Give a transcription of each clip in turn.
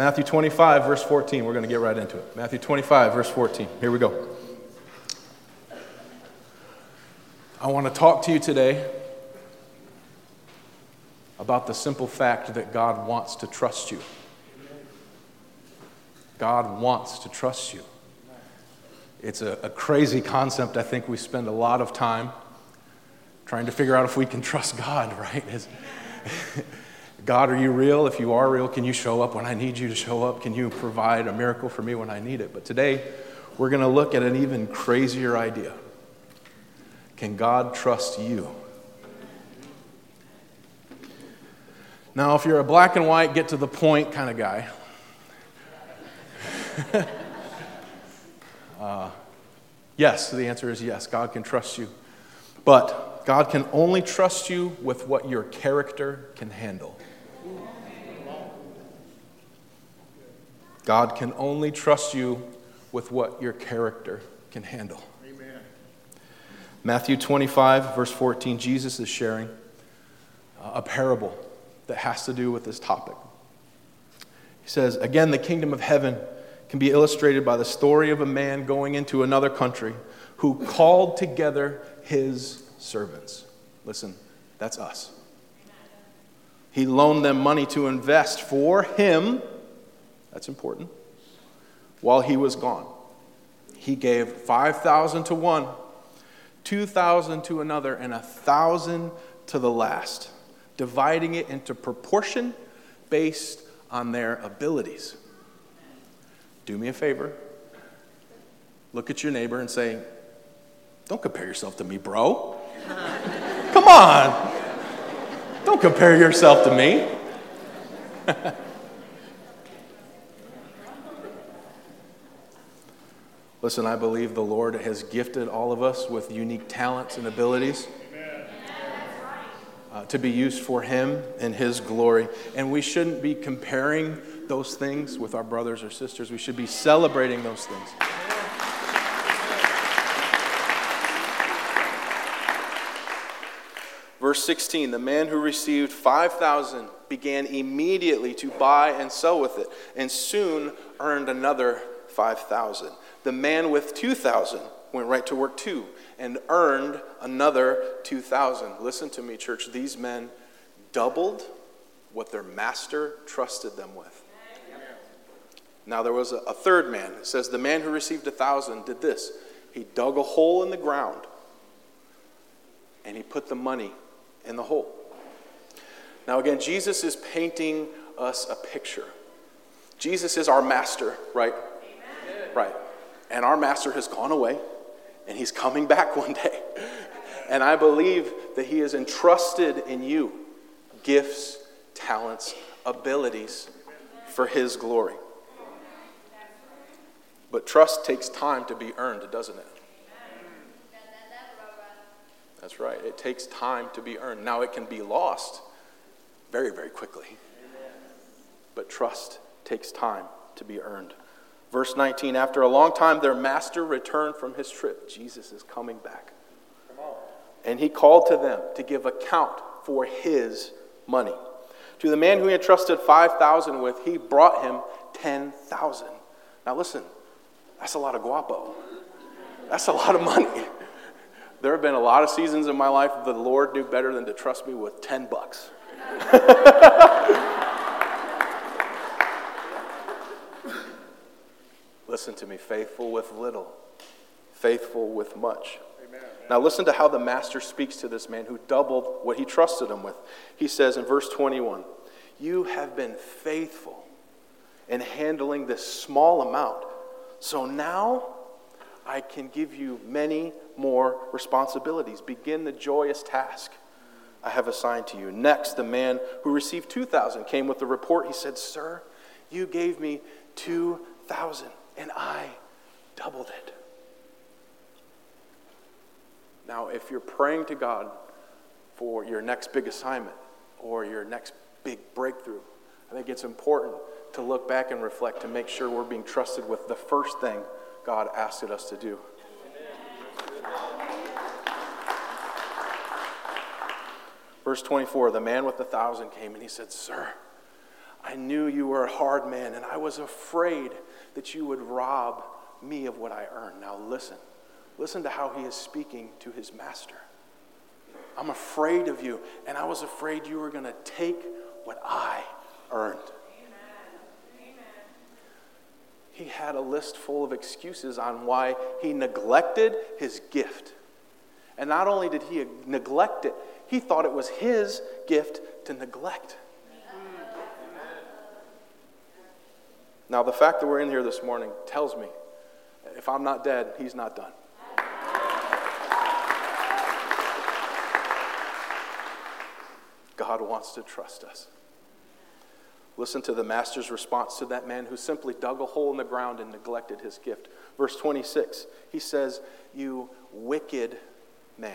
Matthew 25, verse 14. We're going to get right into it. Matthew 25, verse 14. Here we go. I want to talk to you today about the simple fact that God wants to trust you. God wants to trust you. It's a crazy concept. I think we spend a lot of time trying to figure out if we can trust God, right? God, are you real? If you are real, can you show up when I need you to show up? Can you provide a miracle for me when I need it? But today, we're going to look at an even crazier idea. Can God trust you? Now, if you're a black and white, get to the point kind of guy, yes, the answer is yes. God can trust you. But God can only trust you with what your character can handle. God can only trust you with what your character can handle. Amen. Matthew 25, verse 14, Jesus is sharing a parable that has to do with this topic. He says, again, the kingdom of heaven can be illustrated by the story of a man going into another country who called together his servants. Listen, that's us. He loaned them money to invest for him. That's important. While he was gone, he gave 5,000 to one, 2,000 to another, and 1,000 to the last, dividing it into proportion based on their abilities. Do me a favor. Look at your neighbor and say, don't compare yourself to me, bro. Come on. Don't compare yourself to me. Listen, I believe the Lord has gifted all of us with unique talents and abilities to be used for Him and His glory. And we shouldn't be comparing those things with our brothers or sisters. We should be celebrating those things. Verse 16, the man who received 5,000 began immediately to buy and sell with it, and soon earned another 5,000. The man with 2,000 went right to work too, and earned another 2,000. Listen to me, church. These men doubled what their master trusted them with. Now there was a third man. It says the man who received 1,000 did this. He dug a hole in the ground, and he put the money in the hole. Now again, Jesus is painting us a picture. Jesus is our master, right? Amen. Right. And our master has gone away, and he's coming back one day. And I believe that he has entrusted in you gifts, talents, abilities for his glory. But trust takes time to be earned, doesn't it? That's right. It takes time to be earned. Now, it can be lost very, very quickly. But trust takes time to be earned. Verse 19, after a long time, their master returned from his trip. Jesus is coming back. And he called to them to give account for his money. To the man who he entrusted 5,000 with, he brought him 10,000. Now listen, that's a lot of guapo. That's a lot of money. There have been a lot of seasons in my life the Lord knew better than to trust me with $10. Listen to me, faithful with little, faithful with much. Amen. Now listen to how the master speaks to this man who doubled what he trusted him with. He says in verse 21, you have been faithful in handling this small amount, so now I can give you many more responsibilities. Begin the joyous task I have assigned to you. Next, the man who received 2,000 came with the report. He said, sir, you gave me 2,000. And I doubled it. Now, if you're praying to God for your next big assignment or your next big breakthrough, I think it's important to look back and reflect to make sure we're being trusted with the first thing God asked us to do. Verse 24, the man with 1,000 came and he said, sir, I I knew you were a hard man, and I was afraid that you would rob me of what I earned. Now listen. Listen to how he is speaking to his master. I'm afraid of you, and I was afraid you were going to take what I earned. Amen. He had a list full of excuses on why he neglected his gift. And not only did he neglect it, he thought it was his gift to neglect. Now, the fact that we're in here this morning tells me if I'm not dead, he's not done. God wants to trust us. Listen to the master's response to that man who simply dug a hole in the ground and neglected his gift. Verse 26, he says, "You wicked man,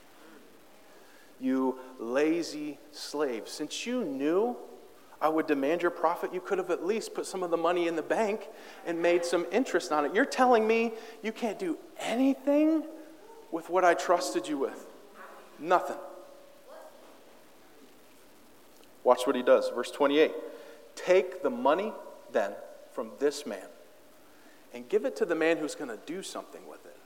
you lazy slave, since you knew I would demand your profit, you could have at least put some of the money in the bank and made some interest on it. You're telling me you can't do anything with what I trusted you with? Nothing." Watch what he does. Verse 28. "Take the money then from this man and give it to the man who's going to do something with it.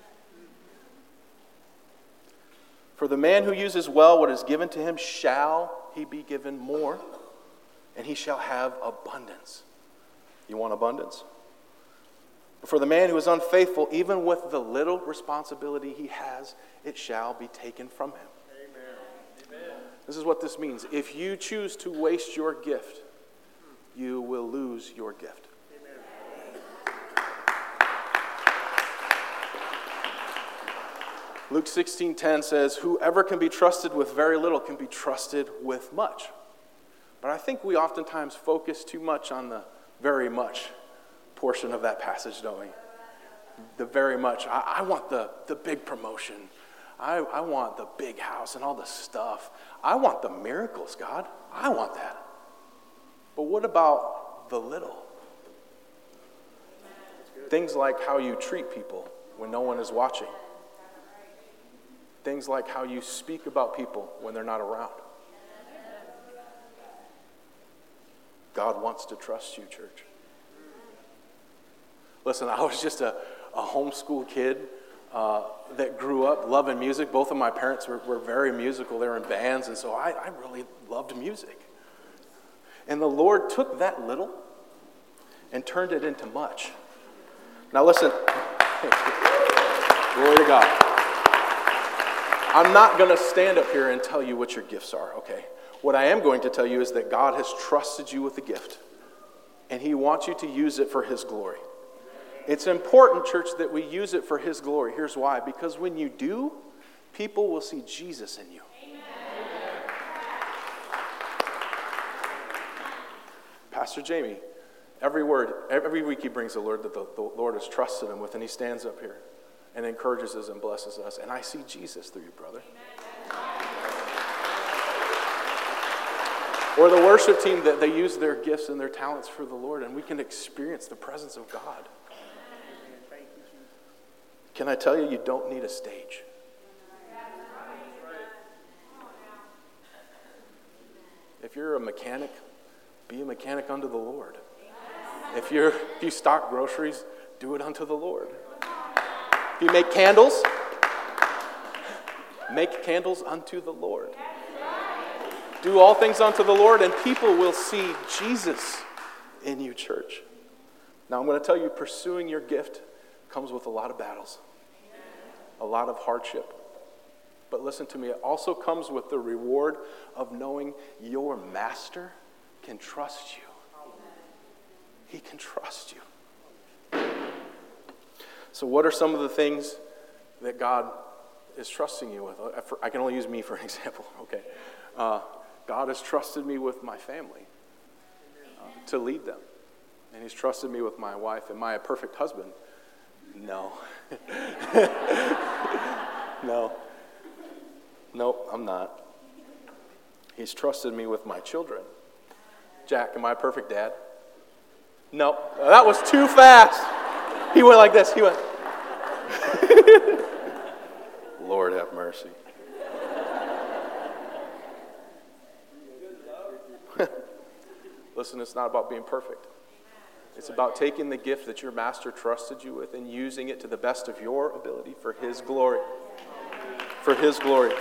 For the man who uses well what is given to him, shall he be given more, and he shall have abundance." You want abundance? "But for the man who is unfaithful, even with the little responsibility he has, it shall be taken from him." This is what this means. If you choose to waste your gift, you will lose your gift. Luke 16:10 says, "Whoever can be trusted with very little can be trusted with much." But I think we oftentimes focus too much on the very much portion of that passage, don't we? The very much. I want the big promotion. I want the big house and all the stuff. I want the miracles, God. I want that. But what about the little? Things like how you treat people when no one is watching. Things like how you speak about people when they're not around. God wants to trust you, church. Listen, I was just a homeschool kid that grew up loving music. Both of my parents were very musical. They were in bands, and so I really loved music. And the Lord took that little and turned it into much. Now listen, glory to God. I'm not going to stand up here and tell you what your gifts are, okay? What I am going to tell you is that God has trusted you with a gift, and he wants you to use it for his glory. It's important, church, that we use it for his glory. Here's why. Because when you do, people will see Jesus in you. Amen. Pastor Jamie, every week he brings a word that the Lord has trusted him with, and he stands up here and encourages us and blesses us. And I see Jesus through you, brother. Amen. Or the worship team, that they use their gifts and their talents for the Lord, and we can experience the presence of God. Can I tell you, you don't need a stage. If you're a mechanic, be a mechanic unto the Lord. If you stock groceries, do it unto the Lord. If you make candles unto the Lord. Do all things unto the Lord, and people will see Jesus in you, church. Now I'm going to tell you, pursuing your gift comes with a lot of battles, a lot of hardship. But listen to me, it also comes with the reward of knowing your master can trust you. He can trust you. So what are some of the things that God is trusting you with? I can only use me for an example, okay? God has trusted me with my family to lead them. And he's trusted me with my wife. Am I a perfect husband? No. Nope, I'm not. He's trusted me with my children. Jack, am I a perfect dad? Nope. That was too fast. He went like this. He went. Lord have mercy. Listen, it's not about being perfect. It's about taking the gift that your master trusted you with and using it to the best of your ability for his glory. For his glory.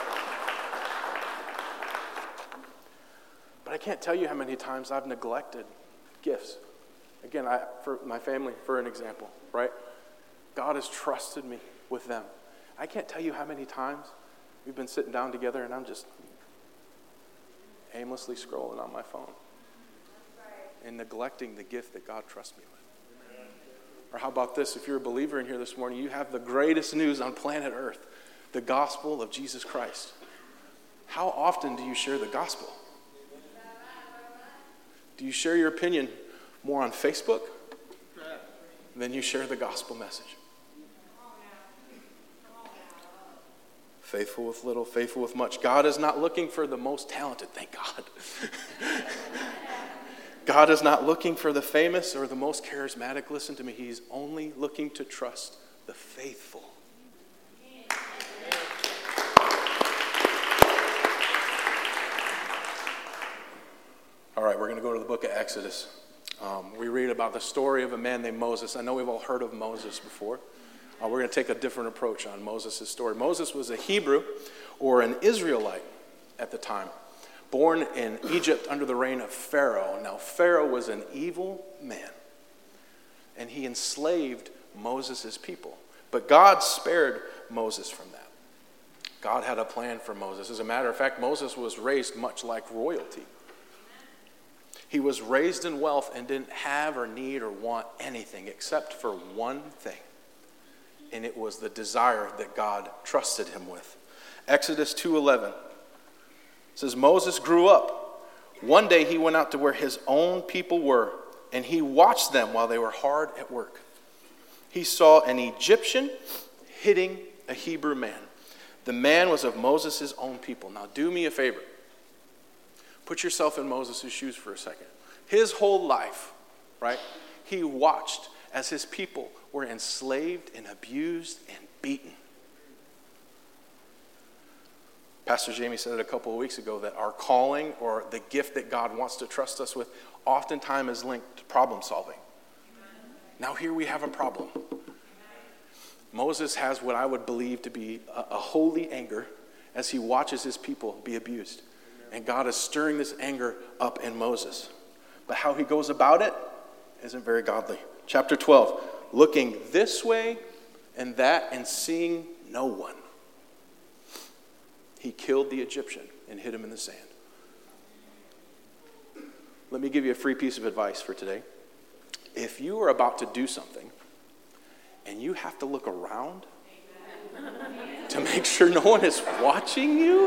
But I can't tell you how many times I've neglected gifts. Again, for my family, for an example, right? God has trusted me with them. I can't tell you how many times we've been sitting down together and I'm just aimlessly scrolling on my phone and neglecting the gift that God trusts me with. Or how about this? If you're a believer in here this morning, you have the greatest news on planet Earth, the gospel of Jesus Christ. How often do you share the gospel? Do you share your opinion more on Facebook than you share the gospel message? Faithful with little, faithful with much. God is not looking for the most talented, thank God. God is not looking for the famous or the most charismatic. Listen to me, he's only looking to trust the faithful. All right, we're going to go to the book of Exodus. We read about the story of a man named Moses. I know we've all heard of Moses before. We're going to take a different approach on Moses' story. Moses was a Hebrew or an Israelite at the time, born in Egypt under the reign of Pharaoh. Now, Pharaoh was an evil man, and he enslaved Moses' people. But God spared Moses from that. God had a plan for Moses. As a matter of fact, Moses was raised much like royalty. He was raised in wealth and didn't have or need or want anything except for one thing. And it was the desire that God trusted him with. Exodus 2:11 says, Moses grew up. One day he went out to where his own people were, and he watched them while they were hard at work. He saw an Egyptian hitting a Hebrew man. The man was of Moses' own people. Now do me a favor. Put yourself in Moses' shoes for a second. His whole life, right? He watched as his people were enslaved and abused and beaten. Pastor Jamie said it a couple of weeks ago that our calling or the gift that God wants to trust us with oftentimes is linked to problem solving. Now here we have a problem. Moses has what I would believe to be a holy anger as he watches his people be abused. And God is stirring this anger up in Moses. But how he goes about it isn't very godly. Chapter 12, looking this way and that and seeing no one. He killed the Egyptian and hid him in the sand. Let me give you a free piece of advice for today. If you are about to do something and you have to look around to make sure no one is watching you,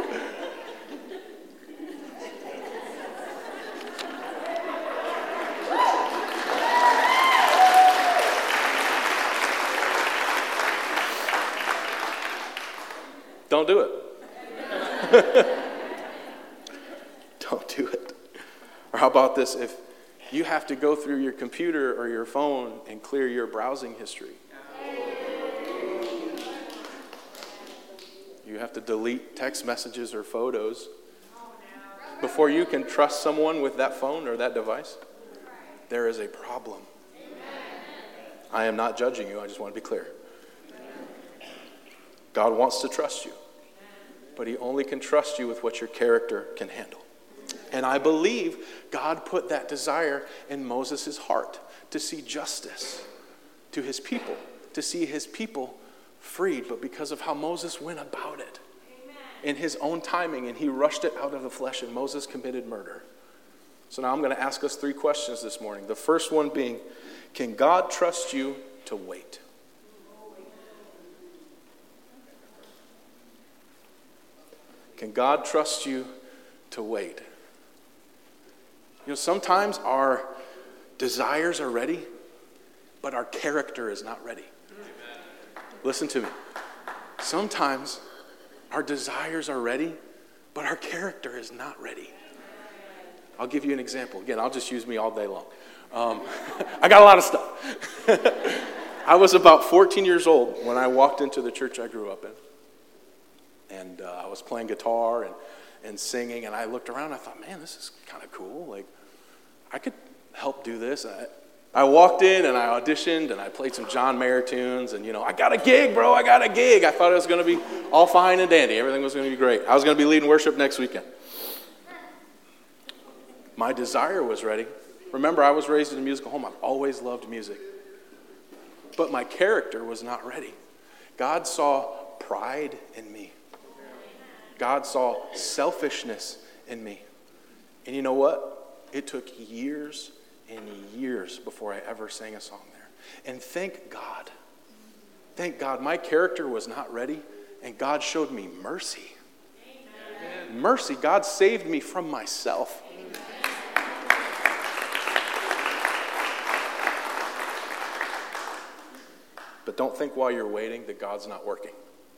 don't do it. Don't do it. Or how about this? If you have to go through your computer or your phone and clear your browsing history, you have to delete text messages or photos before you can trust someone with that phone or that device, there is a problem. I am not judging you. I just want to be clear. God wants to trust you, but he only can trust you with what your character can handle. And I believe God put that desire in Moses' heart to see justice to his people, to see his people freed. But because of how Moses went about it in his own timing, and he rushed it out of the flesh, and Moses committed murder. So now I'm going to ask us 3 questions this morning. The first one being, can God trust you to wait? Can God trust you to wait? You know, sometimes our desires are ready, but our character is not ready. Listen to me. Sometimes our desires are ready, but our character is not ready. I'll give you an example. Again, I'll just use me all day long. I got a lot of stuff. I was about 14 years old when I walked into the church I grew up in. And I was playing guitar and singing, and I looked around, and I thought, man, this is kind of cool. Like, I could help do this. I walked in and I auditioned and I played some John Mayer tunes and, I got a gig, bro, I got a gig. I thought it was going to be all fine and dandy. Everything was going to be great. I was going to be leading worship next weekend. My desire was ready. Remember, I was raised in a musical home. I've always loved music. But my character was not ready. God saw pride in me. God saw selfishness in me. And you know what? It took years and years before I ever sang a song there. And thank God, my character was not ready, and God showed me mercy. Amen. Mercy. God saved me from myself. Amen. But don't think while you're waiting that God's not working.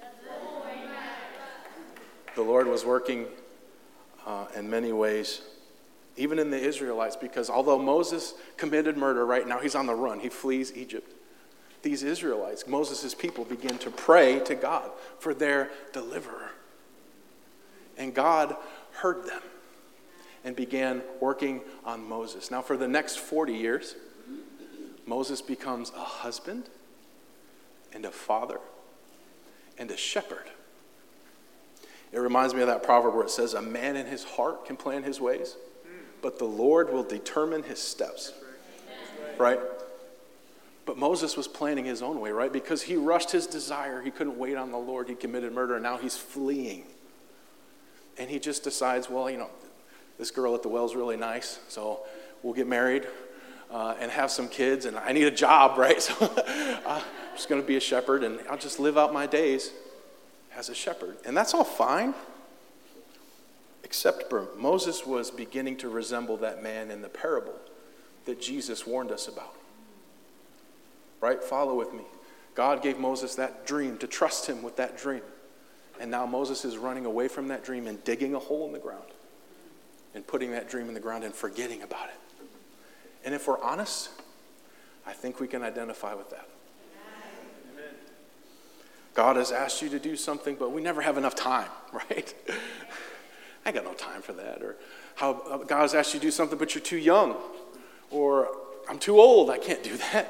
The Lord was working in many ways, even in the Israelites, because although Moses committed murder, right now he's on the run. He flees Egypt. These Israelites, Moses' people, begin to pray to God for their deliverer. And God heard them and began working on Moses. Now, for the next 40 years, Moses becomes a husband and a father and a shepherd. It reminds me of that proverb where it says, a man in his heart can plan his ways, but the Lord will determine his steps. Right? But Moses was planning his own way, right? Because he rushed his desire. He couldn't wait on the Lord. He committed murder, and now he's fleeing. And he just decides, well, this girl at the well's really nice, so we'll get married and have some kids, and I need a job, right? So I'm just going to be a shepherd, and I'll just live out my days as a shepherd. And that's all fine, except for Moses was beginning to resemble that man in the parable that Jesus warned us about. Right? Follow with me. God gave Moses that dream to trust him with that dream. And now Moses is running away from that dream and digging a hole in the ground and putting that dream in the ground and forgetting about it. And if we're honest, I think we can identify with that. Amen. God has asked you to do something, but we never have enough time, right? I got no time for that. Or how God has asked you to do something, but you're too young. Or I'm too old, I can't do that.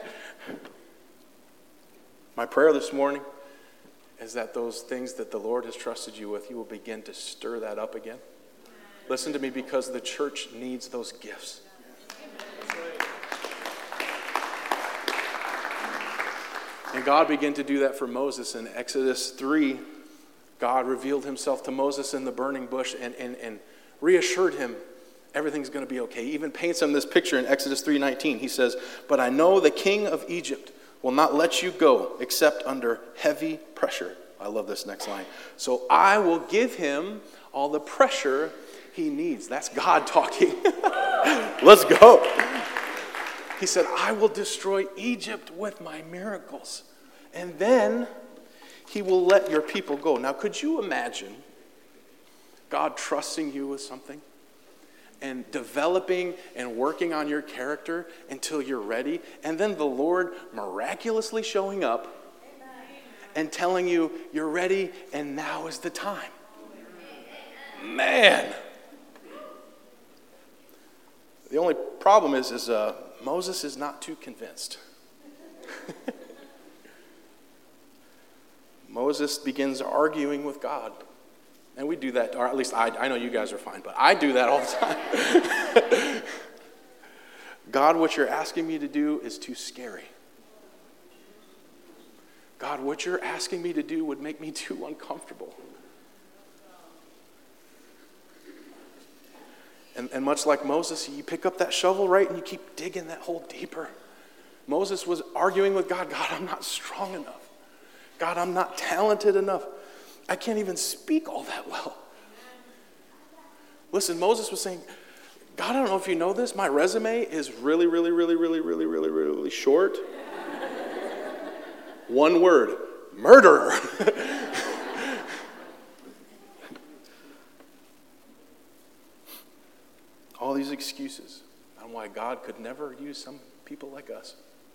My prayer this morning is that those things that the Lord has trusted you with, you will begin to stir that up again. Listen to me, because the church needs those gifts. And God began to do that for Moses. In Exodus 3, God revealed himself to Moses in the burning bush and reassured him everything's going to be okay. He even paints him this picture in Exodus 3:19. He says, "But I know the king of Egypt will not let you go except under heavy pressure." I love this next line. "So I will give him all the pressure he needs." That's God talking. Let's go. He said, "I will destroy Egypt with my miracles, and then he will let your people go." Now, could you imagine God trusting you with something and developing and working on your character until you're ready, and then the Lord miraculously showing up and telling you you're ready and now is the time? Man. The only problem is Moses is not too convinced. Moses begins arguing with God. And we do that, or at least I know you guys are fine, but I do that all the time. God, what you're asking me to do is too scary. God, what you're asking me to do would make me too uncomfortable. And much like Moses, you pick up that shovel, right, and you keep digging that hole deeper. Moses was arguing with God. God, I'm not strong enough. God, I'm not talented enough. I can't even speak all that well. Listen, Moses was saying, God, I don't know if you know this, my resume is really, really, really, really, really, really, really short. One word, murderer. All these excuses on why God could never use some people like us.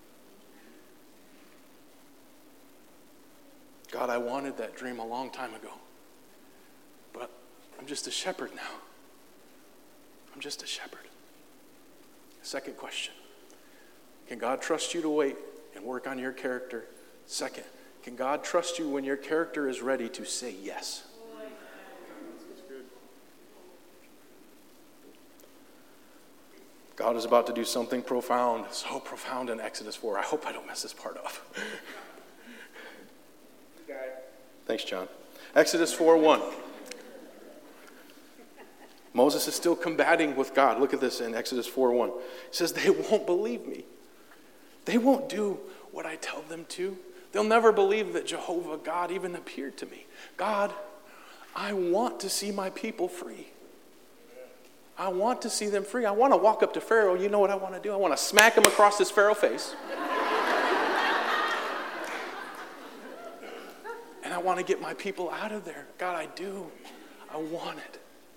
God, I wanted that dream a long time ago, but I'm just a shepherd now. I'm just a shepherd. Second question, can God trust you to wait and work on your character? Second, can God trust you when your character is ready to say yes? God is about to do something profound, so profound in Exodus 4. I hope I don't mess this part up. Thanks, John. Exodus 4:1. Moses is still combating with God. Look at this in Exodus 4:1. It says, they won't believe me. They won't do what I tell them to. They'll never believe that Jehovah God even appeared to me. God, I want to see my people free. I want to see them free. I want to walk up to Pharaoh. You know what I want to do? I want to smack him across his Pharaoh face. And I want to get my people out of there. God, I do. I want it.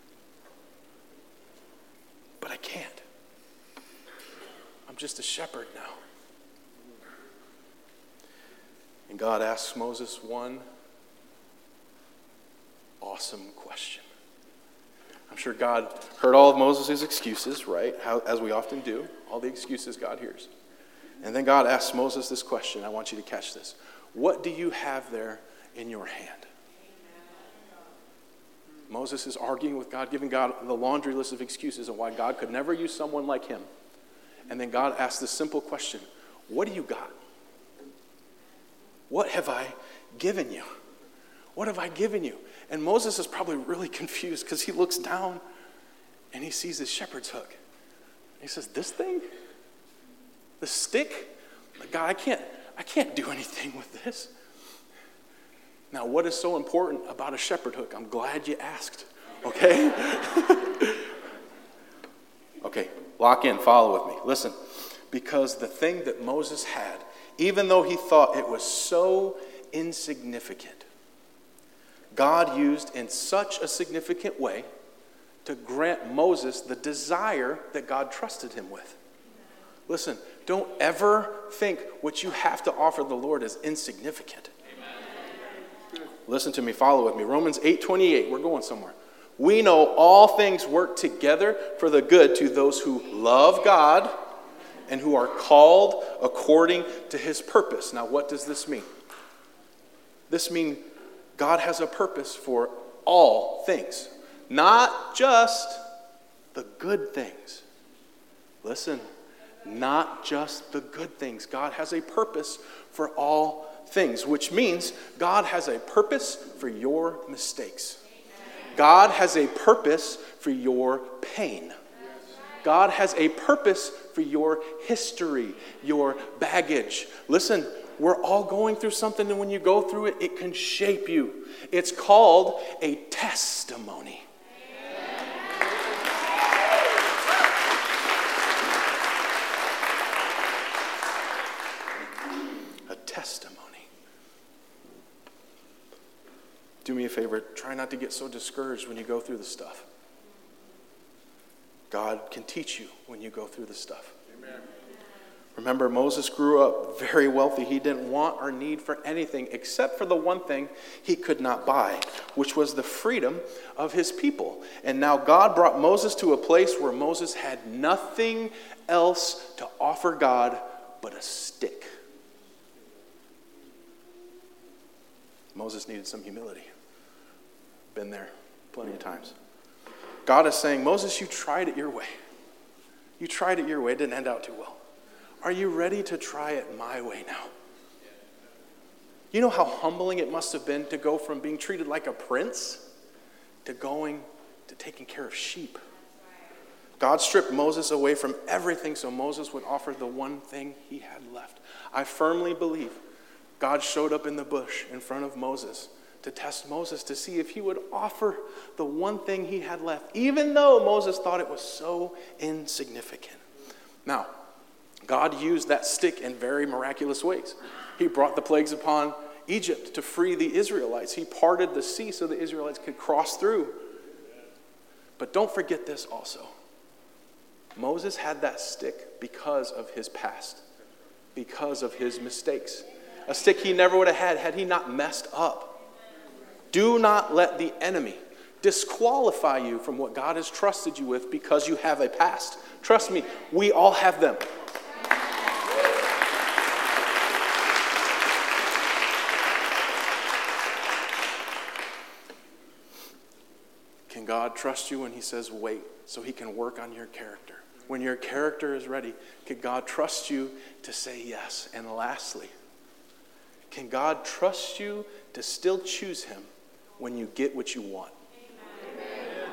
But I can't. I'm just a shepherd now. And God asks Moses one awesome question. I'm sure God heard all of Moses' excuses, right? As we often do, all the excuses God hears. And then God asks Moses this question. I want you to catch this. What do you have there in your hand? Moses is arguing with God, giving God the laundry list of excuses of why God could never use someone like him. And then God asks this simple question. What do you got? What have I given you? What have I given you? And Moses is probably really confused because he looks down and he sees his shepherd's hook. He says, this thing? The stick? God, I can't do anything with this. Now, what is so important about a shepherd hook? I'm glad you asked, okay? Okay, lock in, follow with me. Listen, because the thing that Moses had, even though he thought it was so insignificant, God used in such a significant way to grant Moses the desire that God trusted him with. Listen, don't ever think what you have to offer the Lord is insignificant. Amen. Listen to me, follow with me. Romans 8:28, we're going somewhere. We know all things work together for the good to those who love God and who are called according to his purpose. Now, what does this mean? This means God has a purpose for all things, not just the good things. Listen, not just the good things. God has a purpose for all things, which means God has a purpose for your mistakes. God has a purpose for your pain. God has a purpose for your history, your baggage. Listen, we're all going through something, and when you go through it, it can shape you. It's called a testimony. A testimony. Do me a favor, try not to get so discouraged when you go through the stuff. God can teach you when you go through the stuff. Amen. Remember, Moses grew up very wealthy. He didn't want or need for anything except for the one thing he could not buy, which was the freedom of his people. And now God brought Moses to a place where Moses had nothing else to offer God but a stick. Moses needed some humility. Been there plenty of times. God is saying, Moses, you tried it your way. You tried it your way. It didn't end out too well. Are you ready to try it my way now? You know how humbling it must have been to go from being treated like a prince to going to taking care of sheep. God stripped Moses away from everything so Moses would offer the one thing he had left. I firmly believe God showed up in the bush in front of Moses to test Moses to see if he would offer the one thing he had left, even though Moses thought it was so insignificant. Now, God used that stick in very miraculous ways. He brought the plagues upon Egypt to free the Israelites. He parted the sea so the Israelites could cross through. But don't forget this also. Moses had that stick because of his past, because of his mistakes. A stick he never would have had he not messed up. Do not let the enemy disqualify you from what God has trusted you with because you have a past. Trust me, we all have them. Can God trust you when he says wait so he can work on your character? When your character is ready, can God trust you to say yes? And lastly, can God trust you to still choose him when you get what you want? Amen.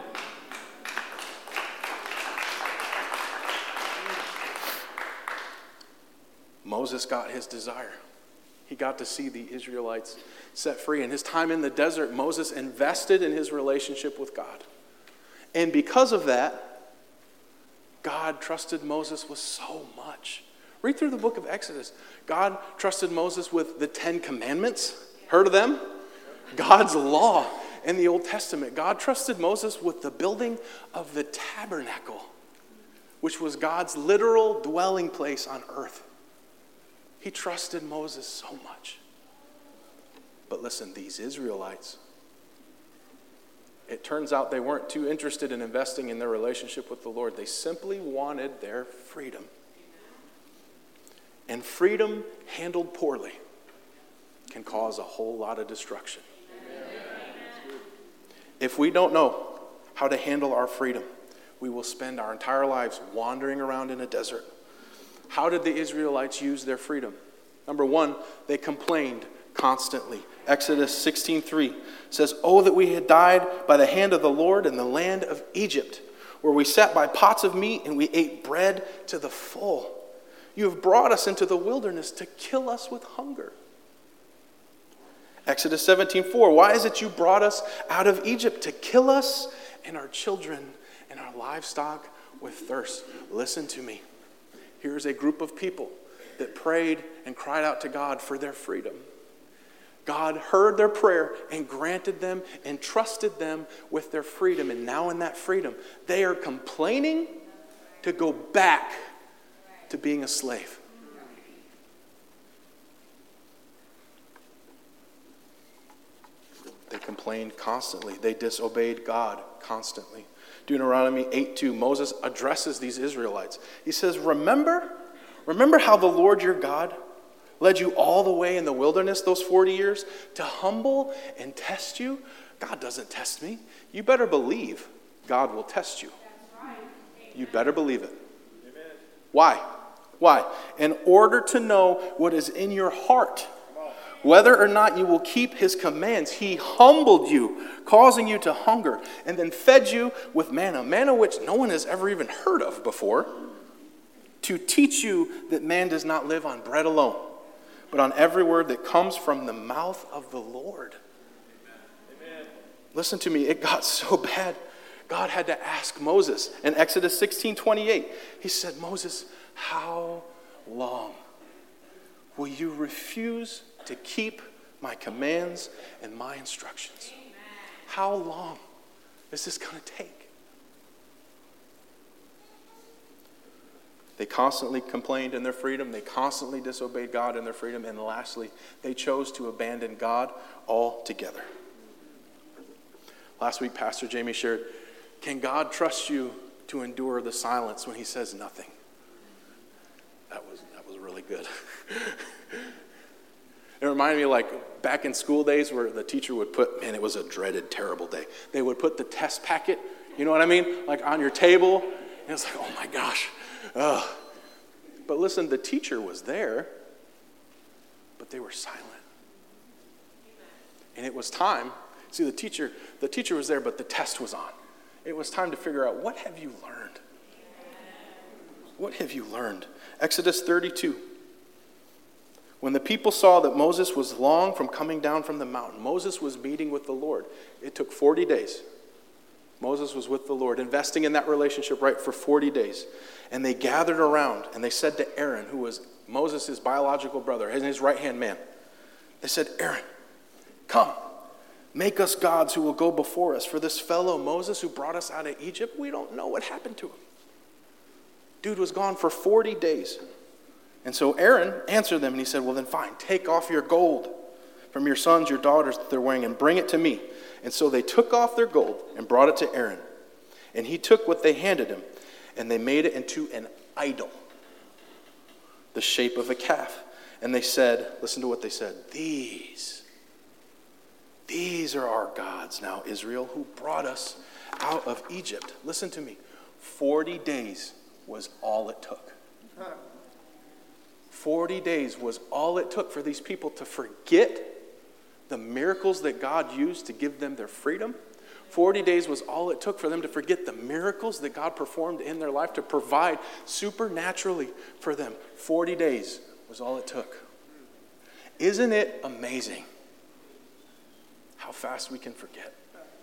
Moses got his desire. He got to see the Israelites set free. In his time in the desert, Moses invested in his relationship with God. And because of that, God trusted Moses with so much. Read through the book of Exodus. God trusted Moses with the 10 Commandments. Heard of them? God's law in the Old Testament. God trusted Moses with the building of the tabernacle, which was God's literal dwelling place on earth. He trusted Moses so much. But listen, these Israelites, it turns out they weren't too interested in investing in their relationship with the Lord. They simply wanted their freedom. And freedom handled poorly can cause a whole lot of destruction. If we don't know how to handle our freedom, we will spend our entire lives wandering around in a desert. How did the Israelites use their freedom? Number one, they complained constantly. Exodus 16:3 says, "Oh, that we had died by the hand of the Lord in the land of Egypt, where we sat by pots of meat and we ate bread to the full. You have brought us into the wilderness to kill us with hunger." Exodus 17:4, "Why is it you brought us out of Egypt to kill us and our children and our livestock with thirst?" Listen to me. Here's a group of people that prayed and cried out to God for their freedom. God heard their prayer and granted them and trusted them with their freedom. And now in that freedom, they are complaining to go back to being a slave. They complained constantly. They disobeyed God constantly. Deuteronomy 8:2, Moses addresses these Israelites. He says, Remember how the Lord your God led you all the way in the wilderness those 40 years to humble and test you? God doesn't test me. You better believe God will test you. You better believe it. Amen. Why? In order to know what is in your heart, whether or not you will keep his commands. He humbled you, causing you to hunger, and then fed you with manna which no one has ever even heard of before, to teach you that man does not live on bread alone, but on every word that comes from the mouth of the Lord. Amen. Listen to me, it got so bad. God had to ask Moses in Exodus 16:28. He said, Moses, how long will you refuse to keep my commands and my instructions? Amen. How long is this going to take? They constantly complained in their freedom. They constantly disobeyed God in their freedom. And lastly, they chose to abandon God altogether. Last week, Pastor Jamie shared, can God trust you to endure the silence when he says nothing? That was really good. It reminded me like back in school days where the teacher would put, man, it was a dreaded, terrible day. They would put the test packet, you know what I mean? Like on your table. And it's like, oh my gosh. Ugh. But listen, the teacher was there, but they were silent. And it was time. See, the teacher was there, but the test was on. It was time to figure out, what have you learned? What have you learned? Exodus 32. When the people saw that Moses was long from coming down from the mountain, Moses was meeting with the Lord. It took 40 days. Moses was with the Lord, investing in that relationship right for 40 days. And they gathered around and they said to Aaron, who was Moses' biological brother, his right-hand man, they said, Aaron, come, make us gods who will go before us. For this fellow Moses who brought us out of Egypt, we don't know what happened to him. Dude was gone for 40 days. And so Aaron answered them and he said, well then fine, take off your gold from your sons, your daughters that they're wearing and bring it to me. And so they took off their gold and brought it to Aaron. And he took what they handed him, and they made it into an idol, the shape of a calf. And they said, listen to what they said, These are our gods now, Israel, who brought us out of Egypt. Listen to me. 40 days was all it took. 40 days was all it took for these people to forget the miracles that God used to give them their freedom. 40 days was all it took for them to forget the miracles that God performed in their life to provide supernaturally for them. 40 days was all it took. Isn't it amazing how fast we can forget?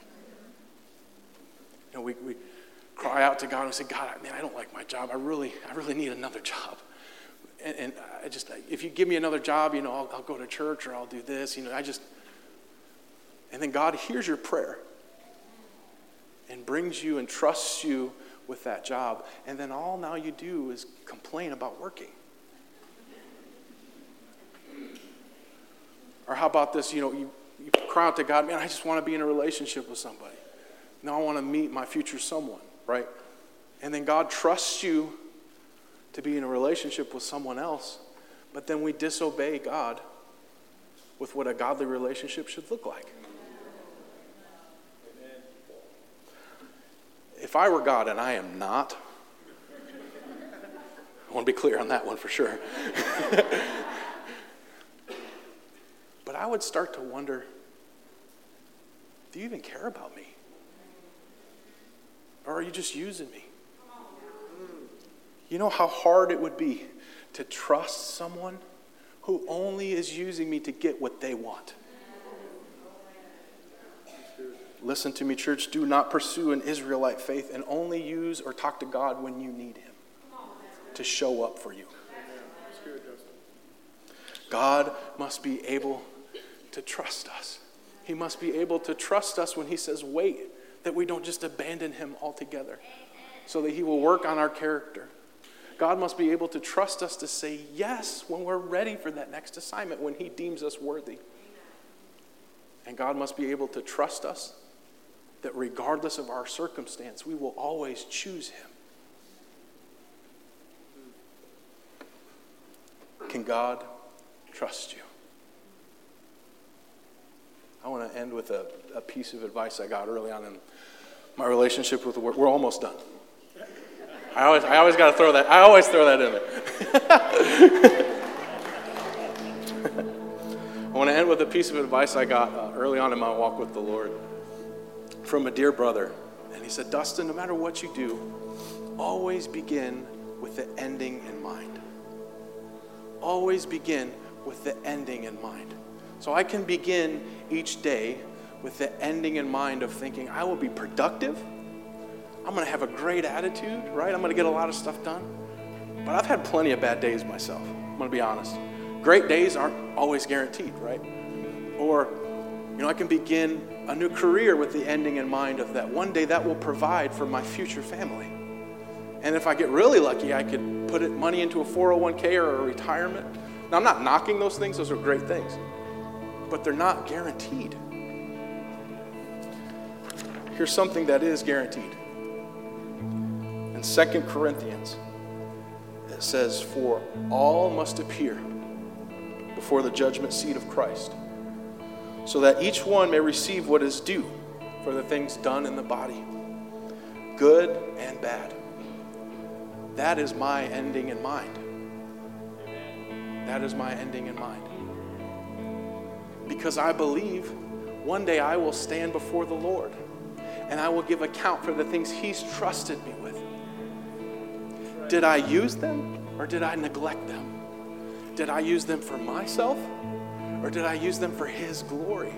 You know, we cry out to God and we say, God, man, I don't like my job. I really need another job. And I just, if you give me another job, you know, I'll go to church or I'll do this. You know, and then God hears your prayer and brings you and trusts you with that job. And then all now you do is complain about working. Or how about this, you know, you cry out to God, man, I just want to be in a relationship with somebody. Now I want to meet my future someone, right? And then God trusts you to be in a relationship with someone else, but then we disobey God with what a godly relationship should look like. If I were God, and I am not, I want to be clear on that one for sure. But I would start to wonder, do you even care about me? Or are you just using me? You know how hard it would be to trust someone who only is using me to get what they want? Listen to me, church. Do not pursue an Israelite faith and only use or talk to God when you need him to show up for you. God must be able to trust us. He must be able to trust us when he says, wait, that we don't just abandon him altogether, so that he will work on our character. God must be able to trust us to say yes when we're ready for that next assignment, when he deems us worthy. And God must be able to trust us that regardless of our circumstance, we will always choose him. Can God trust you? I want to end with a piece of advice I got early on in my relationship with the Word. We're almost done. I always got to throw that. I always throw that in there. I want to end with a piece of advice I got early on in my walk with the Lord from a dear brother. And he said, Dustin, no matter what you do, always begin with the ending in mind. Always begin with the ending in mind. So I can begin each day with the ending in mind of thinking, I will be productive. I'm going to have a great attitude, right? I'm going to get a lot of stuff done. But I've had plenty of bad days myself. I'm going to be honest. Great days aren't always guaranteed, right? Or, you know, I can begin a new career with the ending in mind of that one day that will provide for my future family. And if I get really lucky, I could put money into a 401k or a retirement. Now, I'm not knocking those things. Those are great things. But they're not guaranteed. Here's something that is guaranteed. In 2 Corinthians, it says, for all must appear before the judgment seat of Christ, so that each one may receive what is due for the things done in the body, good and bad. That is my ending in mind. That is my ending in mind. Because I believe one day I will stand before the Lord and I will give account for the things he's trusted me with. Did I use them or did I neglect them? Did I use them for myself or did I use them for his glory?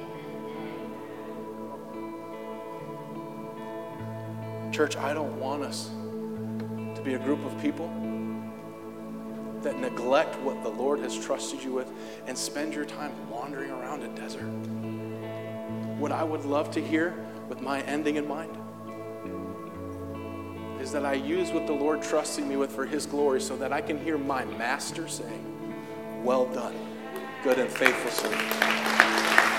Church, I don't want us to be a group of people that neglect what the Lord has trusted you with and spend your time wandering around a desert. What I would love to hear with my ending in mind is that I use what the Lord trusted me with for his glory so that I can hear my master saying, well done, good and faithful servant.